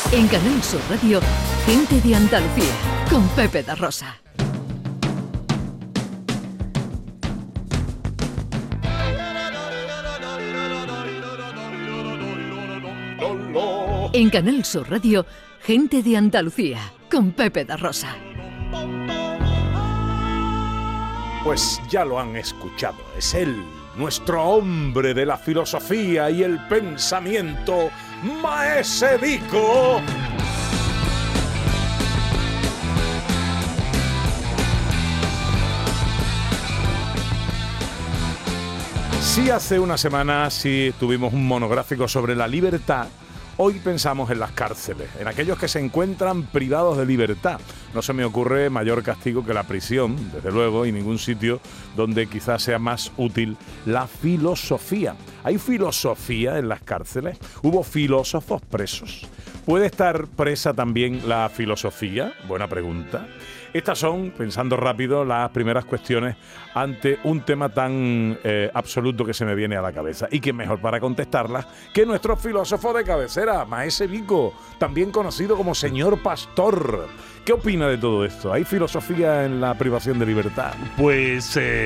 En Canal Sur Radio, Gente de Andalucía, con Pepe da Rosa. En Canal Sur Radio, Gente de Andalucía, con Pepe da Rosa. Pues ya lo han escuchado, es él, nuestro hombre de la filosofía y el pensamiento, Maese Vico. Sí, hace una semana sí tuvimos un monográfico sobre la libertad. Hoy pensamos en las cárceles, en aquellos que se encuentran privados de libertad. No se me ocurre mayor castigo que la prisión, desde luego, y ningún sitio donde quizás sea más útil la filosofía. ¿Hay filosofía en las cárceles? ¿Hubo filósofos presos? ¿Puede estar presa también la filosofía? Buena pregunta. Estas son, pensando rápido, las primeras cuestiones ante un tema tan absoluto que se me viene a la cabeza. Y que mejor para contestarlas que nuestro filósofo de cabecera, Maese Vico, también conocido como Señor Pastor. ¿Qué opina de todo esto? ¿Hay filosofía en la privación de libertad? Pues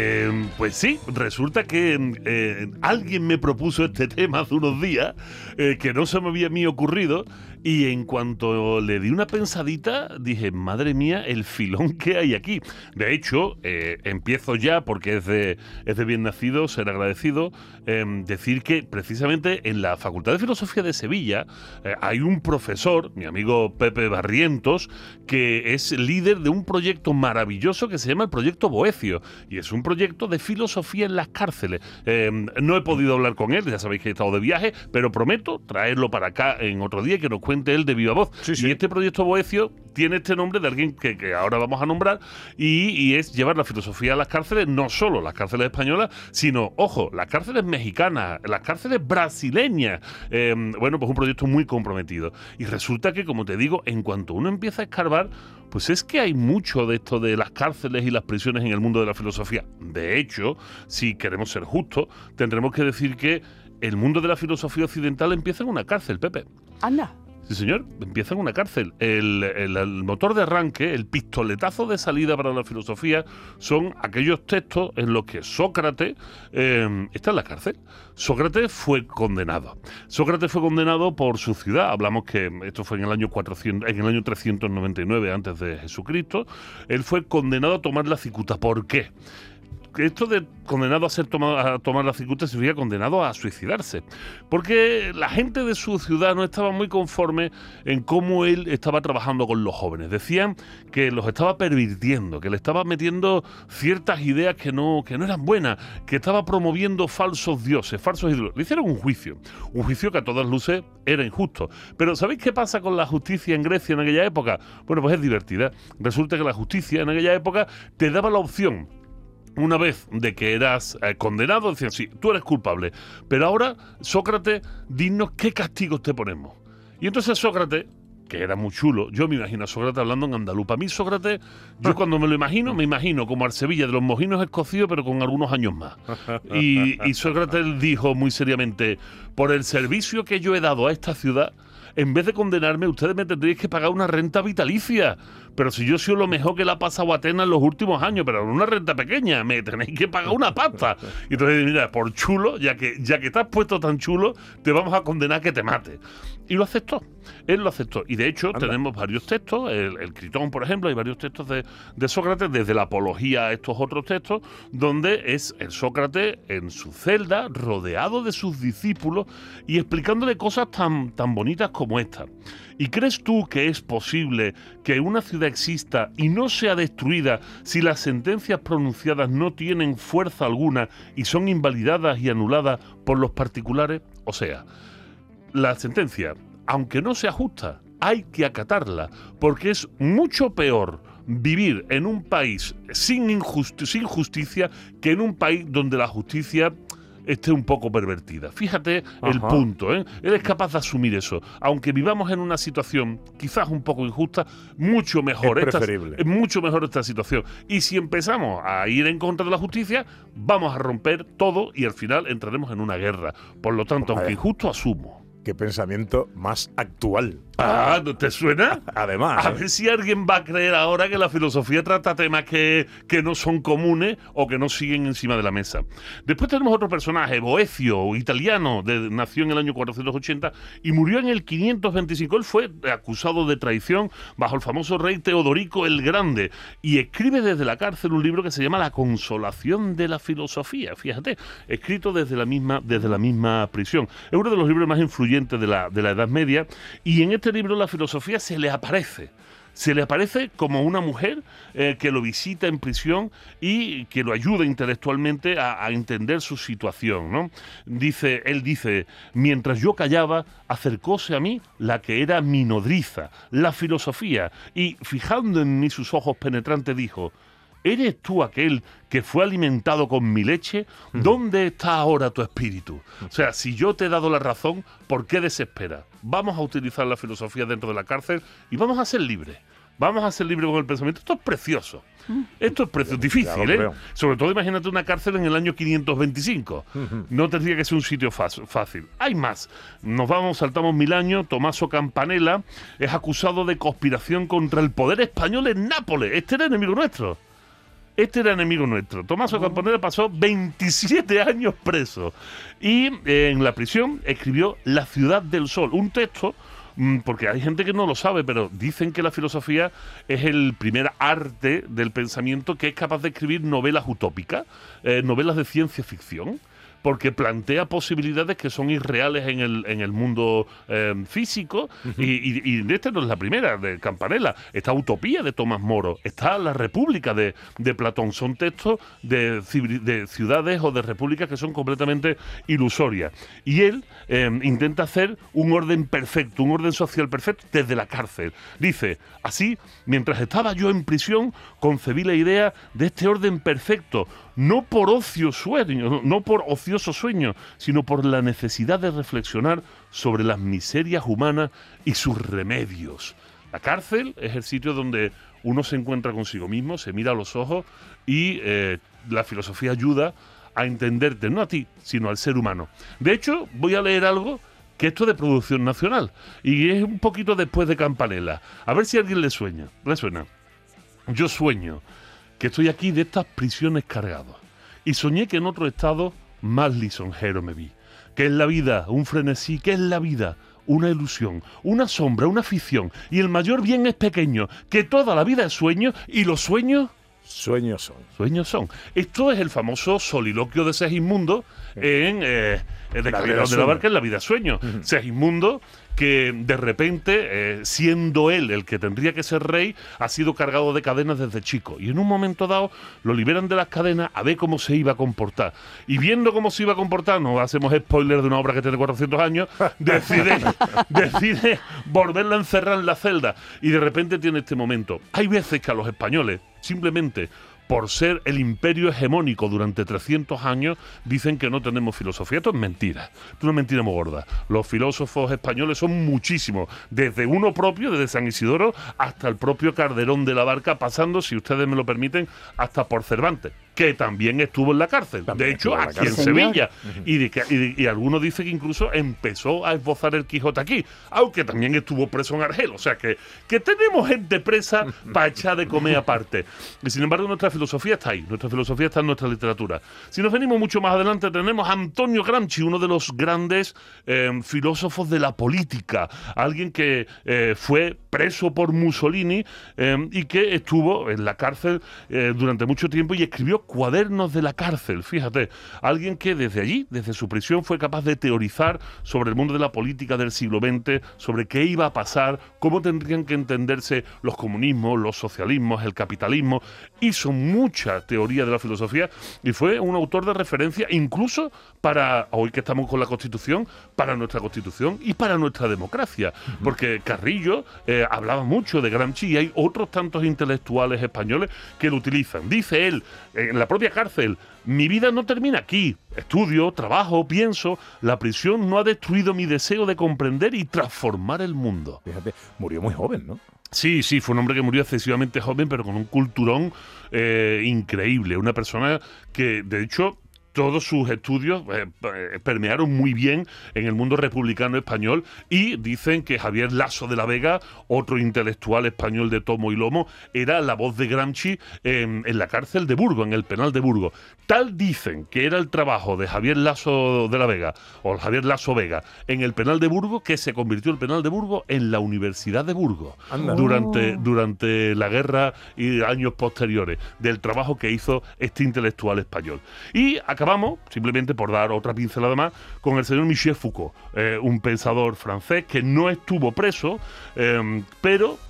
sí, resulta que alguien me propuso este tema hace unos días, que no se me había a mí ocurrido, y en cuanto le di una pensadita, dije, madre mía, el filón que hay aquí. De hecho, empiezo ya, porque es de bien nacido, ser agradecido, decir que precisamente en la Facultad de Filosofía de Sevilla hay un profesor, mi amigo Pepe Barrientos, que es líder de un proyecto maravilloso que se llama el Proyecto Boecio, y es un proyecto de filosofía en las cárceles. No he podido hablar con él, ya sabéis que he estado de viaje, pero prometo traerlo para acá en otro día y que nos cuente él de viva voz. Sí, sí. Y este Proyecto Boecio tiene este nombre de alguien que ahora vamos a nombrar, y es llevar la filosofía a las cárceles, no solo las cárceles españolas, sino, ojo, las cárceles mexicanas, las cárceles brasileñas. Bueno, pues un proyecto muy comprometido. Y resulta que, como te digo, en cuanto uno empieza a escarbar, pues es que hay mucho de esto de las cárceles y las prisiones en el mundo de la filosofía. De hecho, si queremos ser justos, tendremos que decir que el mundo de la filosofía occidental empieza en una cárcel, Pepe. Anda. Sí, señor, empieza en una cárcel. El motor de arranque, el pistoletazo de salida para la filosofía son aquellos textos en los que Sócrates está en la cárcel. Sócrates fue condenado. Sócrates fue condenado por su ciudad. Hablamos que esto fue en el año 399 antes de Jesucristo. Él fue condenado a tomar la cicuta. ¿Por qué? Esto de condenado a tomar la cicuta significa condenado a suicidarse, porque la gente de su ciudad no estaba muy conforme en cómo él estaba trabajando con los jóvenes. Decían que los estaba pervirtiendo, que le estaba metiendo ciertas ideas que no eran buenas, que estaba promoviendo falsos dioses, falsos ídolos. Le hicieron un juicio que a todas luces era injusto. Pero ¿sabéis qué pasa con la justicia en Grecia en aquella época? Bueno, pues es divertida. Resulta que la justicia en aquella época te daba la opción, una vez de que eras condenado, decían, sí, tú eres culpable, pero ahora, Sócrates, dinos qué castigos te ponemos. Y entonces Sócrates, que era muy chulo, yo me imagino a Sócrates hablando en andaluz. Para mí Sócrates, yo cuando me imagino como al Sevilla de los mojinos escocidos, pero con algunos años más. Y Sócrates dijo muy seriamente, por el servicio que yo he dado a esta ciudad, en vez de condenarme, ustedes me tendríais que pagar una renta vitalicia. Pero si yo soy lo mejor que le ha pasado a Atenas en los últimos años, pero una renta pequeña, me tenéis que pagar una pasta. Y entonces, mira, por chulo, ya que estás puesto tan chulo, te vamos a condenar que te mate. Y lo aceptó. Él lo aceptó. Y de hecho, tenemos varios textos, el Critón, por ejemplo, hay varios textos de Sócrates, desde la Apología a estos otros textos, donde es el Sócrates en su celda, rodeado de sus discípulos y explicándole cosas tan bonitas como esta. ¿Y crees tú que es posible que una ciudad exista y no sea destruida si las sentencias pronunciadas no tienen fuerza alguna y son invalidadas y anuladas por los particulares? O sea, la sentencia, aunque no sea justa, hay que acatarla, porque es mucho peor vivir en un país sin justicia que en un país donde la justicia esté un poco pervertida. Fíjate el punto, ¿eh? Eres capaz de asumir eso. Aunque vivamos en una situación quizás un poco injusta, mucho mejor. Es preferible. Es mucho mejor esta situación. Y si empezamos a ir en contra de la justicia, vamos a romper todo y al final entraremos en una guerra. Por lo tanto, aunque injusto, asumo. Qué pensamiento más actual. ¿no te suena? Además. A ver si alguien va a creer ahora que la filosofía trata temas que no son comunes o que no siguen encima de la mesa. Después tenemos otro personaje, Boecio, italiano, nació en el año 480 y murió en el 525. Él fue acusado de traición bajo el famoso rey Teodorico el Grande y escribe desde la cárcel un libro que se llama La consolación de la filosofía. Fíjate, escrito desde la misma prisión. Es uno de los libros más influyentes de la Edad Media, y en este libro la filosofía se le aparece como una mujer que lo visita en prisión y que lo ayuda intelectualmente a entender su situación, ¿no? Él dice, mientras yo callaba, acercóse a mí la que era mi nodriza, la filosofía, y fijando en mí sus ojos penetrantes dijo, ¿eres tú aquel que fue alimentado con mi leche? ¿Dónde está ahora tu espíritu? O sea, si yo te he dado la razón, ¿por qué desesperas? Vamos a utilizar la filosofía dentro de la cárcel y vamos a ser libres. Vamos a ser libres con el pensamiento. Esto es precioso. Esto es precioso. Difícil, ¿eh? Sobre todo imagínate una cárcel en el año 525. No tendría que ser un sitio fácil. Hay más. Saltamos 1000 años. Tommaso Campanella es acusado de conspiración contra el poder español en Nápoles. Este era enemigo nuestro. Tommaso Campanella pasó 27 años preso y en la prisión escribió La ciudad del sol, un texto, porque hay gente que no lo sabe, pero dicen que la filosofía es el primer arte del pensamiento que es capaz de escribir novelas utópicas, novelas de ciencia ficción, porque plantea posibilidades que son irreales en el mundo físico, y esta no es la primera, de Campanella. Está Utopía, de Tomás Moro, está La República, de Platón. Son textos de ciudades o de repúblicas que son completamente ilusorias. Y él intenta hacer un orden perfecto, un orden social perfecto desde la cárcel. Dice, así, mientras estaba yo en prisión, concebí la idea de este orden perfecto, no por ocioso sueño, sino por la necesidad de reflexionar sobre las miserias humanas y sus remedios. La cárcel es el sitio donde uno se encuentra consigo mismo, se mira a los ojos y la filosofía ayuda a entenderte, no a ti, sino al ser humano. De hecho, voy a leer algo que esto es de producción nacional y es un poquito después de Campanella. A ver si a alguien le suena. Yo sueño que estoy aquí de estas prisiones cargado y soñé que en otro estado más lisonjero me vi. ¿Qué es la vida? Un frenesí. ¿Qué es la vida? Una ilusión, una sombra, una ficción. Y el mayor bien es pequeño, que toda la vida es sueño y los sueños... Sueños son. Esto es el famoso soliloquio de Segismundo en de Calderón de la Barca, en La vida sueño. Segismundo, que de repente, siendo él el que tendría que ser rey, ha sido cargado de cadenas desde chico. Y en un momento dado lo liberan de las cadenas a ver cómo se iba a comportar. Y viendo cómo se iba a comportar, no hacemos spoiler de una obra que tiene 400 años, decide volverla a encerrar en la celda. Y de repente tiene este momento. Hay veces que a los españoles, simplemente por ser el imperio hegemónico durante 300 años, dicen que no tenemos filosofía. Esto es mentira. Esto es una mentira muy gorda. Los filósofos españoles son muchísimos. Desde uno propio, desde San Isidoro, hasta el propio Calderón de la Barca, pasando, si ustedes me lo permiten, hasta por Cervantes, que también estuvo en la cárcel. De hecho, aquí en Sevilla. Y algunos dicen que incluso empezó a esbozar el Quijote aquí, aunque también estuvo preso en Argel. O sea que tenemos gente presa para echar de comer aparte. Y sin embargo, nuestra filosofía está ahí. Nuestra filosofía está en nuestra literatura. Si nos venimos mucho más adelante, tenemos a Antonio Gramsci, uno de los grandes filósofos de la política. Alguien que fue preso por Mussolini y que estuvo en la cárcel durante mucho tiempo y escribió Cuadernos de la cárcel. Fíjate, alguien que desde allí, desde su prisión, fue capaz de teorizar sobre el mundo de la política del siglo XX, sobre qué iba a pasar, cómo tendrían que entenderse los comunismos, los socialismos, el capitalismo. Hizo mucha teoría de la filosofía y fue un autor de referencia incluso para, hoy que estamos con la Constitución, para nuestra Constitución y para nuestra democracia. Porque Carrillo hablaba mucho de Gramsci y hay otros tantos intelectuales españoles que lo utilizan. Dice él, en la propia cárcel, mi vida no termina aquí. Estudio, trabajo, pienso. La prisión no ha destruido mi deseo de comprender y transformar el mundo. Fíjate, murió muy joven, ¿no? Sí, fue un hombre que murió excesivamente joven, pero con un culturón increíble. Una persona que, de hecho, todos sus estudios permearon muy bien en el mundo republicano español, y dicen que Javier Lasso de la Vega, otro intelectual español de tomo y lomo, era la voz de Gramsci en la cárcel de Burgos, en el penal de Burgos. Tal dicen que era el trabajo de Javier Lasso de la Vega, o Javier Lasso Vega, en el penal de Burgos, que se convirtió el penal de Burgos en la Universidad de Burgos durante la guerra y años posteriores, del trabajo que hizo este intelectual español. Y acabamos, simplemente por dar otra pincelada más, con el señor Michel Foucault, un pensador francés que no estuvo preso, pero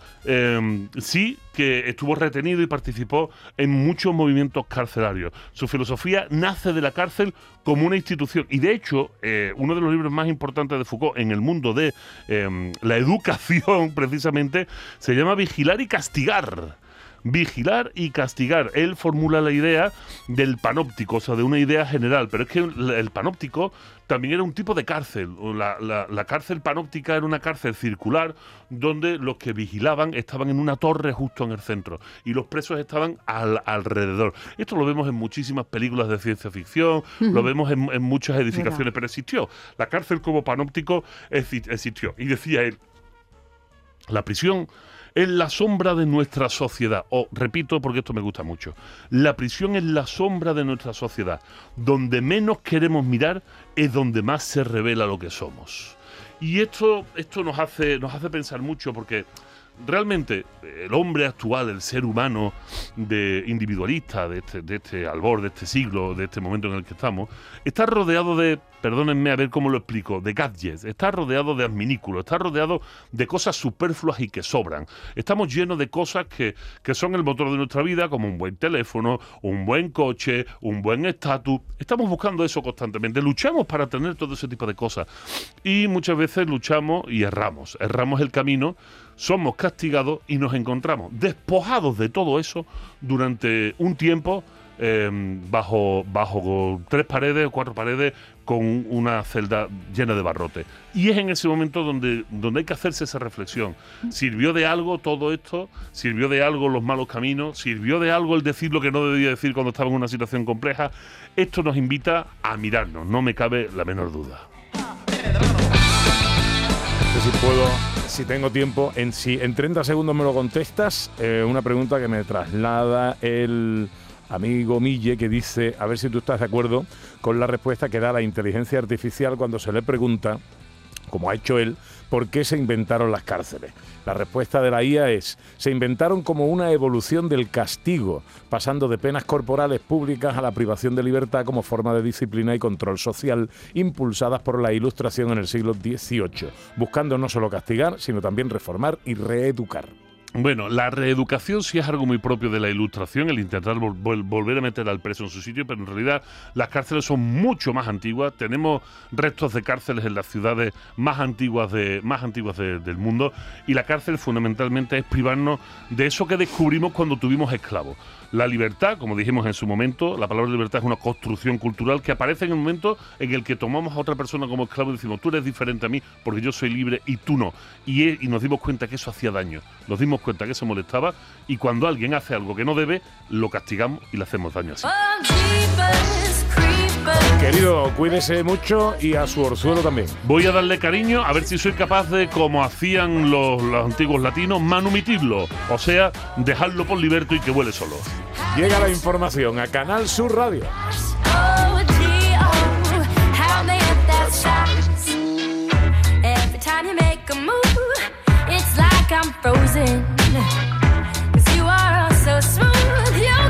sí que estuvo retenido y participó en muchos movimientos carcelarios. Su filosofía nace de la cárcel como una institución, y de hecho uno de los libros más importantes de Foucault en el mundo de la educación, precisamente, se llama Vigilar y Castigar. Vigilar y castigar. Él formula la idea del panóptico, o sea, de una idea general, pero es que el panóptico también era un tipo de cárcel. La cárcel panóptica era una cárcel circular donde los que vigilaban estaban en una torre justo en el centro y los presos estaban alrededor. Esto lo vemos en muchísimas películas de ciencia ficción, lo vemos en muchas edificaciones, pero existió. La cárcel como panóptico existió. Y decía él, la prisión es la sombra de nuestra sociedad. Repito porque esto me gusta mucho. La prisión es la sombra de nuestra sociedad. Donde menos queremos mirar es donde más se revela lo que somos. Y esto nos hace pensar mucho, porque realmente el hombre actual, el ser humano individualista de este albor, de este siglo, de este momento en el que estamos, está rodeado de, perdónenme a ver cómo lo explico, de gadgets, está rodeado de adminículos, está rodeado de cosas superfluas y que sobran. Estamos llenos de cosas que son el motor de nuestra vida, como un buen teléfono, un buen coche, un buen estatus. Estamos buscando eso constantemente, luchamos para tener todo ese tipo de cosas, y muchas veces luchamos y erramos el camino, somos castigados y nos encontramos despojados de todo eso durante un tiempo, bajo 3 paredes o 4 paredes, con una celda llena de barrotes. Y es en ese momento donde hay que hacerse esa reflexión. ¿Sirvió de algo todo esto? ¿Sirvió de algo los malos caminos? ¿Sirvió de algo el decir lo que no debía decir cuando estaba en una situación compleja? Esto nos invita a mirarnos, no me cabe la menor duda. Si tengo tiempo, en 30 segundos me lo contestas. Una pregunta que me traslada el amigo Mille, que dice, a ver si tú estás de acuerdo con la respuesta que da la inteligencia artificial cuando se le pregunta, como ha hecho él, ¿por qué se inventaron las cárceles? La respuesta de la IA es, se inventaron como una evolución del castigo, pasando de penas corporales públicas a la privación de libertad como forma de disciplina y control social, impulsadas por la Ilustración en el siglo XVIII, buscando no solo castigar, sino también reformar y reeducar. Bueno, la reeducación sí es algo muy propio de la Ilustración, el intentar volver a meter al preso en su sitio, pero en realidad las cárceles son mucho más antiguas. Tenemos restos de cárceles en las ciudades más antiguas del mundo, y la cárcel fundamentalmente es privarnos de eso que descubrimos cuando tuvimos esclavos. La libertad, como dijimos en su momento, la palabra libertad es una construcción cultural que aparece en el momento en el que tomamos a otra persona como esclavo y decimos, tú eres diferente a mí porque yo soy libre y tú no. Y nos dimos cuenta que eso hacía daño, nos dimos cuenta que eso molestaba, y cuando alguien hace algo que no debe, lo castigamos y le hacemos daño así. Querido, cuídese mucho, y a su orzuelo también. Voy a darle cariño, a ver si soy capaz de, como hacían los antiguos latinos, manumitirlo, o sea, dejarlo por liberto y que vuele solo. Llega la información a Canal Sur Radio. I'm frozen, 'cause you are all so smooth.